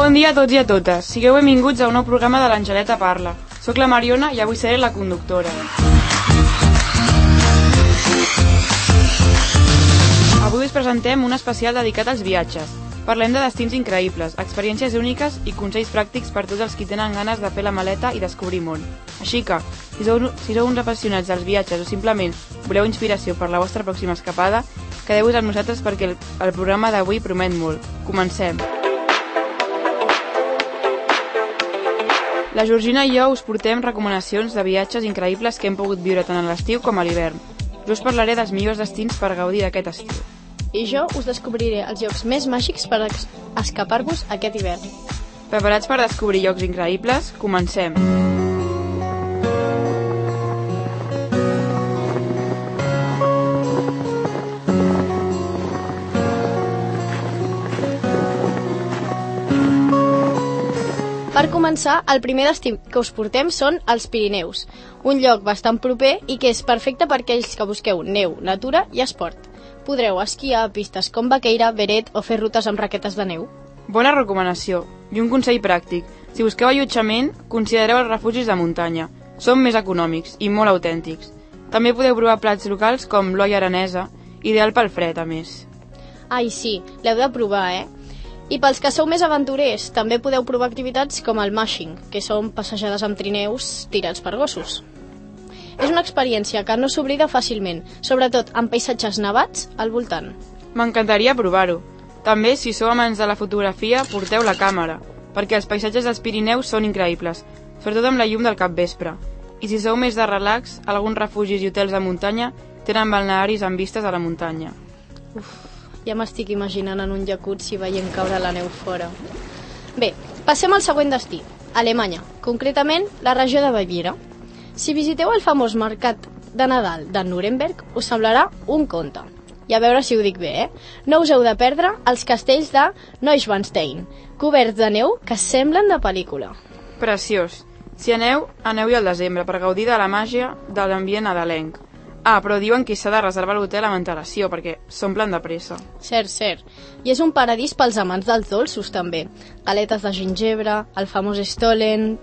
Bon dia a tots i a totes. Sigueu benvinguts a un nou programa de l'Angeleta Parla. Soc la Mariona i avui seré la conductora. Avui us presentem un especial dedicat als viatges. Parlem de destins increïbles, experiències úniques i consells pràctics per tots els qui tenen ganes de fer la maleta i descobrir món. Així que, si sou uns apassionats dels viatges o simplement voleu inspiració per la vostra pròxima escapada, quedeu-vos amb nosaltres perquè el programa d'avui promet molt. Comencem! La Georgina i jo us portem recomanacions de viatges increïbles que hem pogut viure tant a l'estiu com a l'hivern. Jo us parlaré dels millors destins per gaudir d'aquest estiu. I jo us descobriré els llocs més màgics per escapar-vos aquest hivern. Preparats per descobrir llocs increïbles? Comencem! Per començar, el primer destí que us portem són els Pirineus, un lloc bastant proper i que és perfecte per aquells que busqueu neu, natura i esport. Podreu esquiar a pistes com Baqueira, Beret o fer rutes amb raquetes de neu. Bona recomanació. I un consell pràctic. Si busqueu allotjament, considereu els refugis de muntanya. Són més econòmics i molt autèntics. També podeu provar plats locals com l'olla aranesa, ideal pel fred, a més. Ai, sí, l'heu de provar, I pels que sou més aventurers, també podeu provar activitats com el mushing, que són passejades amb trineus tirats per gossos. És una experiència que no s'oblida fàcilment, sobretot amb paisatges nevats al voltant. M'encantaria provar-ho. També, si sou amants de la fotografia, porteu la càmera, perquè els paisatges dels Pirineus són increïbles, sobretot amb la llum del capvespre. I si sou més de relax, alguns refugis i hotels de muntanya tenen balnearis amb vistes a la muntanya. Ja m'estic imaginant en un jacuzzi veient caure la neu fora. Bé, passem al següent destí, Alemanya, concretament la regió de Baviera. Si visiteu el famós mercat de Nadal de Nuremberg, us semblarà un conte. I a veure si ho dic bé, No us heu de perdre els castells de Neuschwanstein, coberts de neu que semblen de pel·lícula. Preciós. Si aneu-hi al desembre per gaudir de la màgia de l'ambient nadalenc. Però diuen que s'ha de reservar l'hotel amb antelació, perquè s'omplen de pressa. Cert. I és un paradís pels amants dels dolços, també. Galetes de gingebre, el famós Stollen...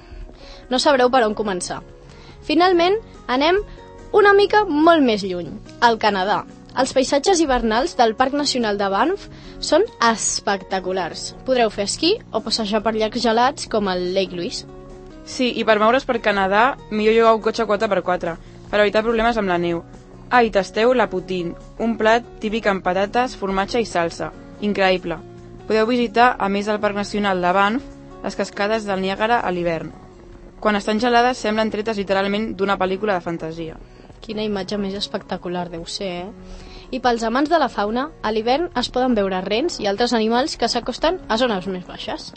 No sabreu per on començar. Finalment, anem una mica molt més lluny, al Canadà. Els paisatges hivernals del Parc Nacional de Banff són espectaculars. Podreu fer esquí o passejar per llacs gelats com el Lake Louise. Sí, i per moure's per Canadà, millor llogar un cotxe 4x4, per evitar problemes amb la neu. I tasteu la poutine, un plat típic amb patates, formatge i salsa. Increïble. Podeu visitar, a més del Parc Nacional de Banff, les cascades del Niàgara a l'hivern. Quan estan gelades semblen tretes literalment d'una pel·lícula de fantasia. Quina imatge més espectacular deu ser, I pels amants de la fauna, a l'hivern es poden veure rens i altres animals que s'acosten a zones més baixes.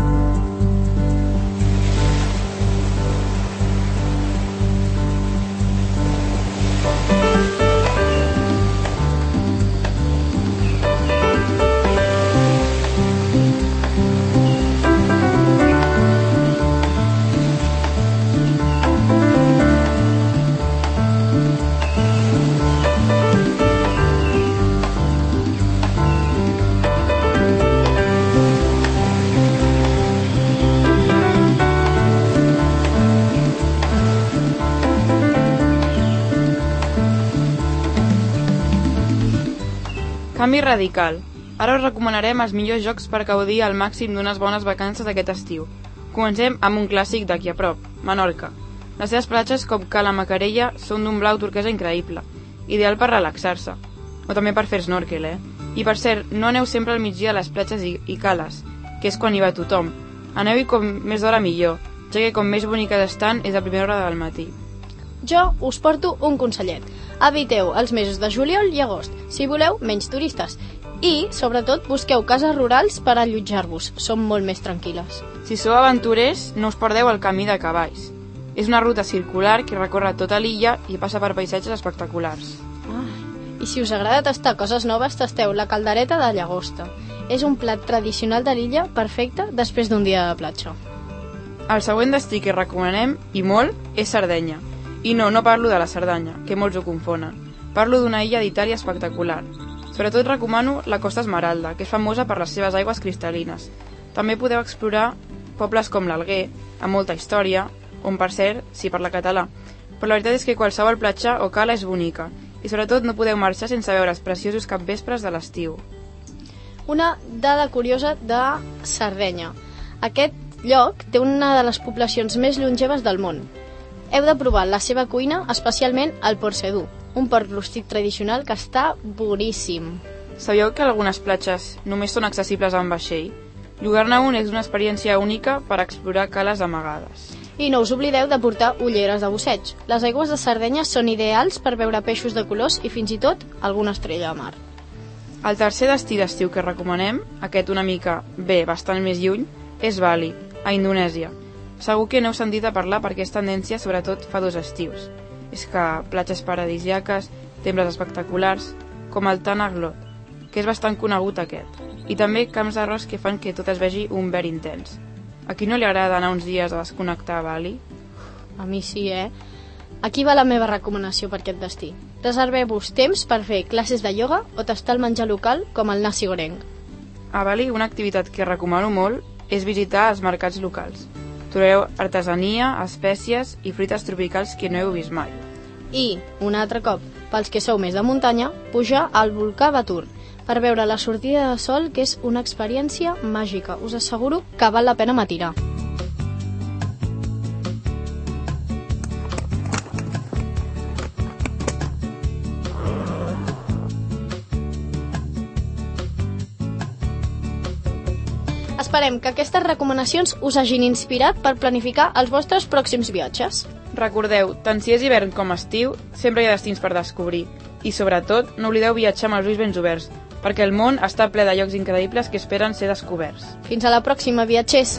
Canvi radical. Ara us recomanarem els millors jocs per gaudir al màxim d'unes bones vacances aquest estiu. Comencem amb un clàssic d'aquí a prop, Menorca. Les seves platges com Cala Macarella són d'un blau turquesa increïble, ideal per relaxar-se, o també per fer snorkel, I per cert, no aneu sempre al migdia a les platges i cales, que és quan hi va tothom. Aneu-hi com més d'hora millor, ja que com més boniques estan és a primera hora del matí. Jo us porto un consellet. Eviteu els mesos de juliol i agost, si voleu menys turistes. I, sobretot, busqueu cases rurals per allotjar-vos, són molt més tranquil·les. Si sou aventurers, no us perdeu el camí de cavalls. És una ruta circular que recorre tota l'illa i passa per paisatges espectaculars. I si us agrada tastar coses noves, tasteu la caldereta de llagosta. És un plat tradicional de l'illa perfecte després d'un dia de platja. El següent destí que recomanem, i molt, és Sardenya. I no parlo de la Cerdanya, que molts ho confonen. Parlo d'una illa d'Itàlia espectacular. Sobretot recomano la Costa Esmeralda, que és famosa per les seves aigües cristal·lines. També podeu explorar pobles com l'Alguer, amb molta història, on per cert s'hi parla català, però la veritat és que qualsevol platja o cala és bonica, i sobretot no podeu marxar sense veure els preciosos capvespres de l'estiu. Una dada curiosa de Sardenya. Aquest lloc té una de les poblacions més longeves del món. Heu de provar la seva cuina, especialment el porc sedur, un porc rústic tradicional que està boníssim. Sabíeu que algunes platges només són accessibles amb vaixell? Llogar-ne un és una experiència única per explorar cales amagades. I no us oblideu de portar ulleres de busseig. Les aigües de Sardenya són ideals per veure peixos de colors i fins i tot alguna estrella de mar. El tercer destí d'estiu que recomanem, aquest una mica bastant més lluny, és Bali, a Indonèsia. Segur que n'heu sentit a parlar perquè és tendència sobretot fa 2 estius. És que platges paradisíaques, temples espectaculars, com el Tanah Lot, que és bastant conegut aquest, i també camps d'arròs que fan que tot es vegi un verd intens. A qui no li agrada anar uns dies a desconnectar a Bali? A mi sí, Aquí va la meva recomanació per aquest destí. Reserveu-vos temps per fer classes de ioga o tastar el menjar local com el nasi goreng. A Bali una activitat que recomano molt és visitar els mercats locals. Trobareu artesania, espècies i fruites tropicals que no heu vist mai. I, un altre cop, pels que sou més de muntanya, pujar al volcà Batur per veure la sortida de sol, que és una experiència màgica. Us asseguro que val la pena matirar. Esperem que aquestes recomanacions us hagin inspirat per planificar els vostres pròxims viatges. Recordeu, tant si és hivern com estiu, sempre hi ha destins per descobrir. I sobretot, no oblideu viatjar amb els ulls ben oberts, perquè el món està ple de llocs increïbles que esperen ser descoberts. Fins a la pròxima, viatgers!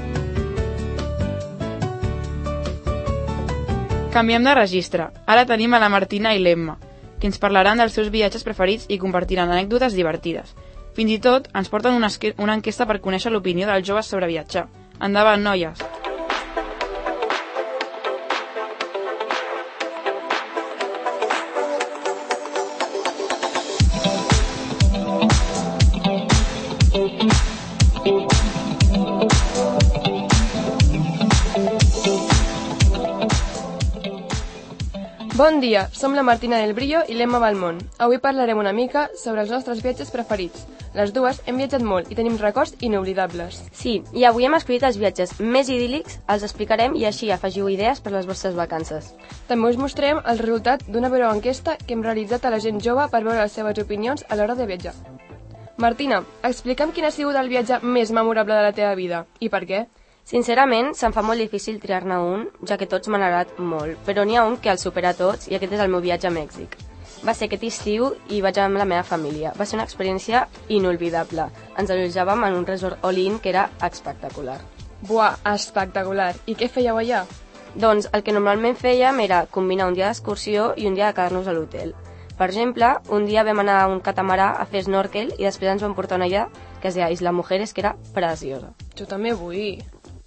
Canviem de registre. Ara tenim a la Martina i l'Emma, que ens parlaran dels seus viatges preferits i compartiran anècdotes divertides. Fins i tot ens porten una enquesta per conèixer l'opinió dels joves sobre viatjar. Endavant, noies! Bon dia, som la Martina del Brillo i l'Emma Balmont. Avui parlarem una mica sobre els nostres viatges preferits. Les dues hem viatjat molt i tenim records inoblidables. Sí, i avui hem escollit els viatges més idíl·lics, els explicarem i així afegiu idees per les vostres vacances. També us mostrarem el resultat d'una breu enquesta que hem realitzat a la gent jove per veure les seves opinions a l'hora de viatjar. Martina, explica'm quin ha sigut el viatge més memorable de la teva vida i per què? Sincerament, se'm fa molt difícil triar-ne un, ja que tots m'han agradat molt, però n'hi ha un que els supera tots i aquest és el meu viatge a Mèxic. Va ser aquest estiu i vaig amb la meva família. Va ser una experiència inolvidable. Ens allotjàvem en un resort all-in que era espectacular. Buah, espectacular! I què fèieu allà? Doncs el que normalment fèiem era combinar un dia d'excursió i un dia de quedar-nos a l'hotel. Per exemple, un dia vam anar a un catamarà a fer snorkel i després ens vam portar una illa que es deia Isla Mujeres, que era preciosa. Jo també vull.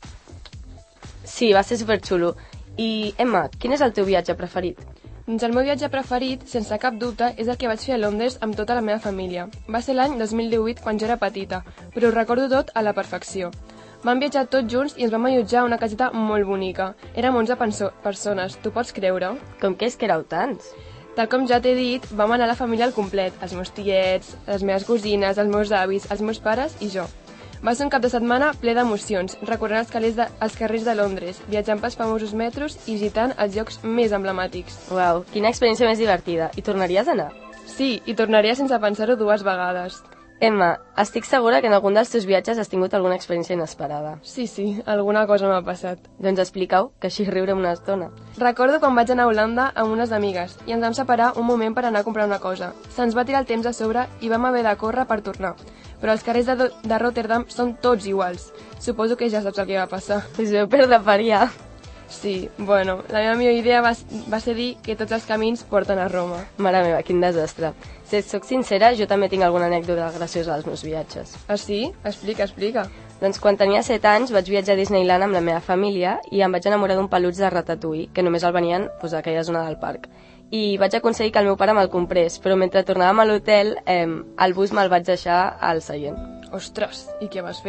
Sí, va ser superxulo. I, Emma, quin és el teu viatge preferit? Doncs el meu viatge preferit, sense cap dubte, és el que vaig fer a Londres amb tota la meva família. Va ser l'any 2018, quan jo era petita, però ho recordo tot a la perfecció. Vam viatjar tots junts i ens vam allotjar a una caseta molt bonica. Érem 11 persones, tu pots creure? Com que és que éreu tants? Tal com ja t'he dit, vam anar a la família al complet, els meus tiets, les meves cosines, els meus avis, els meus pares i jo. Va ser un cap de setmana ple d'emocions, recorrent els carrers de Londres, viatjant pels famosos metros i visitant els llocs més emblemàtics. Uau, quina experiència més divertida. I tornaries a anar? Sí, i tornaria sense pensar-ho 2 vegades. Emma, estic segura que en algun dels teus viatges has tingut alguna experiència inesperada. Sí, alguna cosa m'ha passat. Doncs explica-ho, que així riurem una estona. Recordo quan vaig anar a Holanda amb unes amigues i ens vam separar un moment per anar a comprar una cosa. Se'ns va tirar el temps a sobre i vam haver de córrer per tornar. Però els carrers de Rotterdam són tots iguals. Suposo que ja saps el que va passar. Us veu perdre per allà. Sí, bueno, la meva millor idea va ser dir que tots els camins porten a Roma. Mare meva, quin desastre. Si et soc sincera, jo també tinc alguna anècdota graciosa als meus viatges. Ah, sí? Explica. Doncs quan tenia 7 anys vaig viatjar a Disneyland amb la meva família i em vaig enamorar d'un peluig de Ratatouille, que només el venien a aquella zona del parc. I vaig aconseguir que el meu pare me'l comprés, però mentre tornàvem a l'hotel, el bus me'l vaig deixar al seient. Ostres, i què vas fer?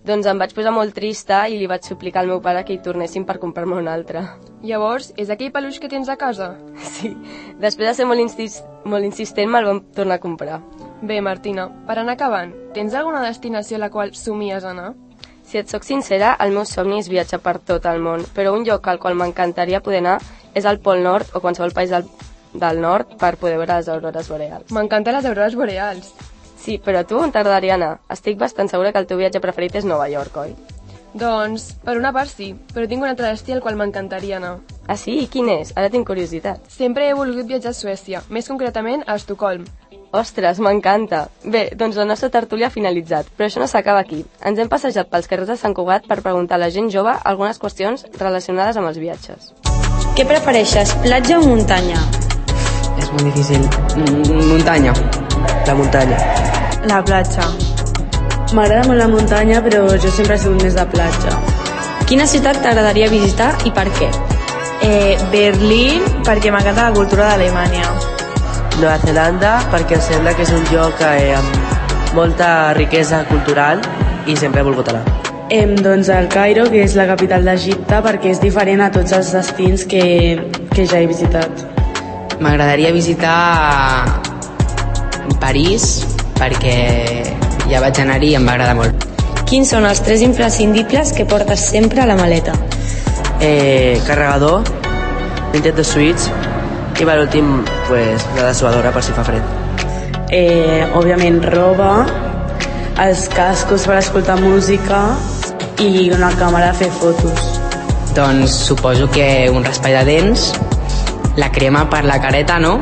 Doncs em vaig posar molt trista i li vaig suplicar al meu pare que hi tornessin per comprar-me un altre. Llavors, és aquell peluix que tens a casa? Sí, després de ser molt insistent me'l vam tornar a comprar. Bé, Martina, per anar acabant, tens alguna destinació a la qual somies anar? Si et soc sincera, el meu somni és viatjar per tot el món, però un lloc al qual m'encantaria poder anar és al Pol Nord o qualsevol país del nord per poder veure les aurores boreals. M'encanten les aurores boreals. Sí, però a tu on t'agradaria anar? Estic bastant segura que el teu viatge preferit és Nova York, oi? Doncs, per una part sí, però tinc un altre destí al qual m'encantaria anar. Ah, sí? I quin és? Ara tinc curiositat. Sempre he volgut viatjar a Suècia, més concretament a Estocolm. Ostres, m'encanta! Bé, doncs la nostra tertúlia ha finalitzat, però això no s'acaba aquí. Ens hem passejat pels carrers de Sant Cugat per preguntar a la gent jove algunes qüestions relacionades amb els viatges. Què prefereixes, platja o muntanya? És molt difícil. Muntanya. La muntanya. La platja. M'agrada molt la muntanya, però jo sempre he sigut més de platja. Quina ciutat t'agradaria visitar i per què? Berlín, perquè m'encanta la cultura d'Alemanya. Nova Zelanda, perquè em sembla que és un lloc amb molta riquesa cultural i sempre he volgut anar. Doncs el Cairo, que és la capital d'Egipte, perquè és diferent a tots els destins que ja he visitat. M'agradaria visitar París, perquè ja vaig anar-hi i em va agradar molt. Quins són els 3 imprescindibles que portes sempre a la maleta? Carregador, Nintendo Switch i per últim, pues, una dessuadora per si fa fred. Òbviament roba, els cascos per escoltar música i una càmera a fer fotos. Doncs suposo que un raspall de dents, la crema per la careta, no?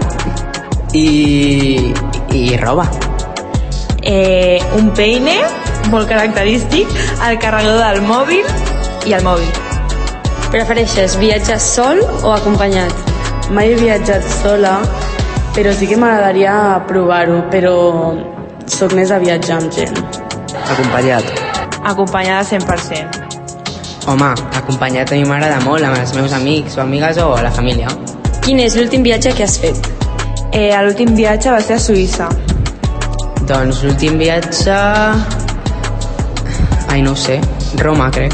I roba. Un peine, molt característic, el carregador del mòbil i el mòbil. Prefereixes viatjar sol o acompanyat? Mai he viatjat sola, però sí que m'agradaria provar-ho, però sóc més de viatjar amb gent. Acompanyat. Acompanyada 100%. Home, acompanyat a mi m'agrada molt, amb els meus amics o amigues o la família. Quin és l'últim viatge que has fet? L'últim viatge va ser a Suïssa. Doncs l'últim viatge... Ai, no ho sé. Roma, crec.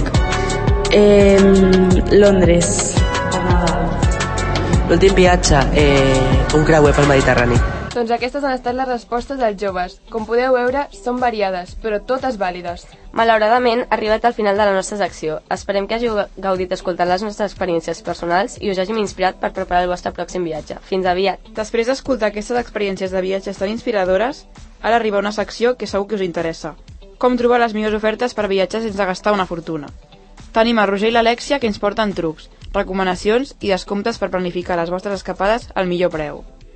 Londres. L'últim viatge, un creuer pel Mediterrani. Doncs aquestes han estat les respostes dels joves. Com podeu veure, són variades, però totes vàlides. Malauradament, ha arribat al final de la nostra secció. Esperem que hàgiu gaudit escoltant les nostres experiències personals i us hàgim inspirat per preparar el vostre pròxim viatge. Fins aviat! Després d'escoltar aquestes experiències de viatges tan inspiradores, ara arriba una secció que segur que us interessa. Com trobar les millors ofertes per viatjar sense gastar una fortuna. Tenim a Roger i l'Alexia que ens porten trucs, recomanacions i descomptes per planificar les vostres escapades al millor preu.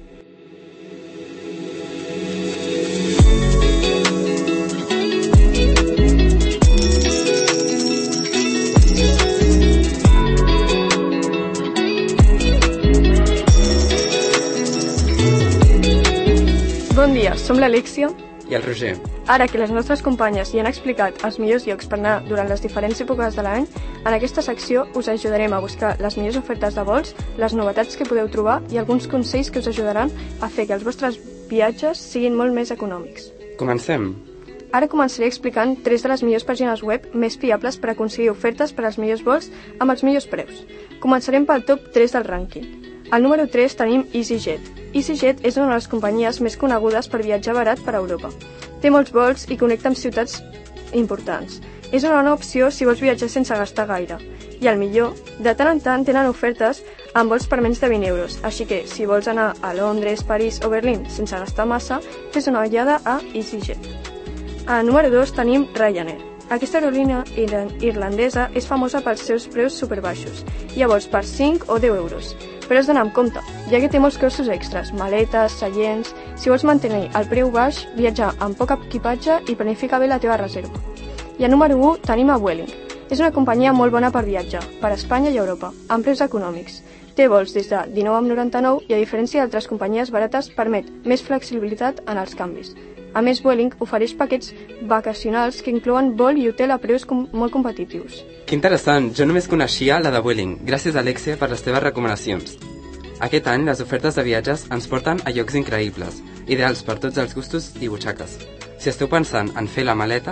Bon dia, som l'Alexia i el Roger. Ara que les nostres companyes hi han explicat els millors llocs per anar durant les diferents èpoques de l'any, en aquesta secció us ajudarem a buscar les millors ofertes de vols, les novetats que podeu trobar i alguns consells que us ajudaran a fer que els vostres viatges siguin molt més econòmics. Comencem. Ara començaré explicant 3 de les millors pàgines web més fiables per aconseguir ofertes per als millors vols amb els millors preus. Començarem pel top 3 del rànquing. Al número 3 tenim EasyJet. EasyJet és una de les companyies més conegudes per viatjar barat per Europa. Té molts vols i connecta amb ciutats importants. És una bona opció si vols viatjar sense gastar gaire. I el millor, de tant en tant tenen ofertes amb vols per menys de 20 euros, així que si vols anar a Londres, París o Berlín sense gastar massa, fes una ullada a EasyJet. A número 2 tenim Ryanair. Aquesta aerolínia irlandesa és famosa pels seus preus superbaixos. Hi ha vols per 5 o 10 euros. Però has d'anar amb compte, ja que té molts costos extras, maletes, seients... Si vols mantenir el preu baix, viatjar amb poc equipatge i planifica bé la teva reserva. I a número 1 tenim a Vueling. És una companyia molt bona per viatjar, per Espanya i Europa, amb preus econòmics. Té vols des de 19,99 i a diferència d'altres companyies barates permet més flexibilitat en els canvis. A més, Vueling ofereix paquets vacacionals que inclouen vol i hotel a preus molt competitius. Que interessant, jo només coneixia la de Vueling, gràcies Alexia per les teves recomanacions. Aquest any les ofertes de viatges ens porten a llocs increïbles, ideals per tots els gustos i butxaques. Si esteu pensant en fer la maleta,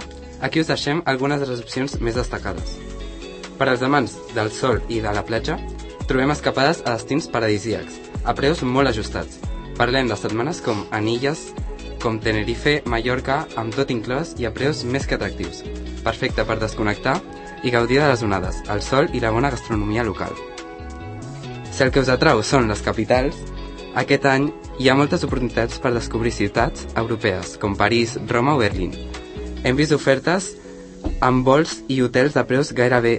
Aquí us deixem algunes de les opcions més destacades. Per als amants del sol i de la platja, trobem escapades a destins paradisíacs, a preus molt ajustats. Parlem de setmanes com en illes com Tenerife, Mallorca, amb tot inclòs i a preus més que atractius. Perfecte per desconnectar i gaudir de les onades, el sol i la bona gastronomia local. Si el que us atrau són les capitals, aquest any hi ha moltes oportunitats per descobrir ciutats europees, com París, Roma o Berlín. Hem vist ofertes amb vols i hotels de preus gairebé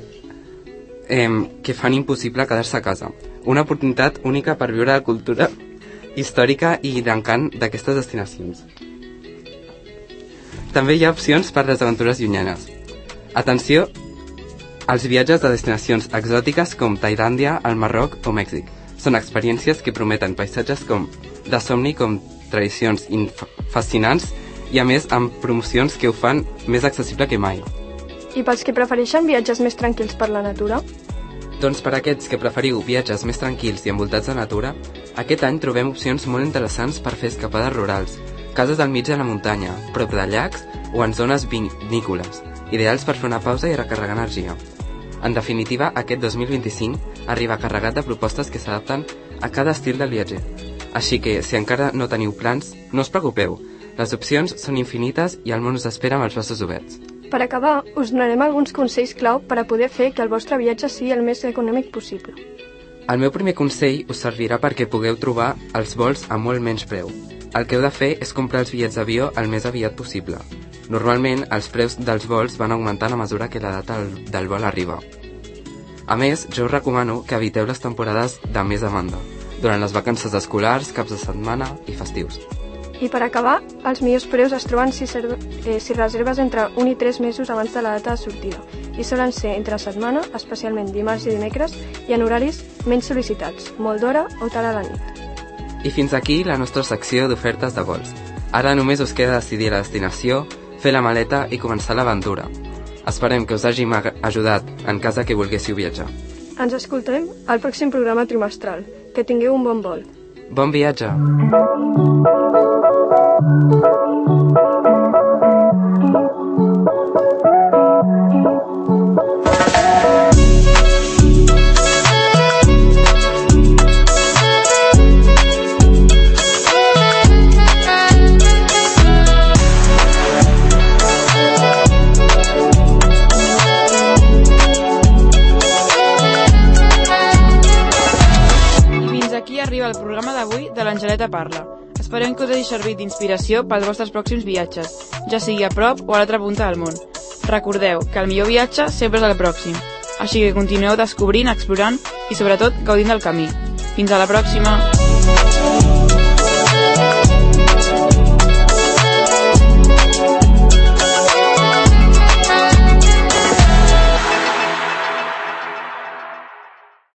que fan impossible quedar-se a casa. Una oportunitat única per viure la cultura històrica i l'encant d'aquestes destinacions. També hi ha opcions per les aventures llunyanes. Atenció als viatges de destinacions exòtiques com Tailàndia, el Marroc o Mèxic. Són experiències que prometen paisatges de somni com tradicions fascinants i a més amb promocions que ho fan més accessible que mai. I pels que prefereixen viatges més tranquils per la natura? Doncs per aquests que preferiu viatges més tranquils i envoltats de natura, aquest any trobem opcions molt interessants per fer escapades rurals, cases al mig de la muntanya, prop de llacs o en zones vinícoles, ideals per fer una pausa i recarregar energia. En definitiva, aquest 2025 arriba carregat de propostes que s'adapten a cada estil del viatger. Així que, si encara no teniu plans, no us preocupeu. Les opcions són infinites i el món us espera amb els braços oberts. Per acabar, us donarem alguns consells clau per a poder fer que el vostre viatge sigui el més econòmic possible. El meu primer consell us servirà perquè pugueu trobar els vols a molt menys preu. El que heu de fer és comprar els bitllets d'avió el més aviat possible. Normalment, els preus dels vols van augmentant a mesura que la data del vol arriba. A més, jo us recomano que eviteu les temporades de més demanda, durant les vacances escolars, caps de setmana i festius. I per acabar, els millors preus es troben si reserves entre 1 i 3 mesos abans de la data de sortida i solen ser entre setmana, especialment dimarts i dimecres, i en horaris menys sol·licitats, molt d'hora o tard a la nit. I fins aquí la nostra secció d'ofertes de vols. Ara només us queda decidir la destinació, fer la maleta i començar l'aventura. Esperem que us hàgim ajudat en cas que volguéssiu viatjar. Ens escoltem al pròxim programa trimestral. Que tingueu un bon vol. Bon viatge! Arriba el programa d'avui de l'Angeleta Parla. Esperem que us hagi servit d'inspiració pels vostres pròxims viatges, ja sigui a prop o a l'altra punta del món. Recordeu que el millor viatge sempre és el pròxim, així que continueu descobrint, explorant i sobretot gaudint del camí. Fins a la pròxima!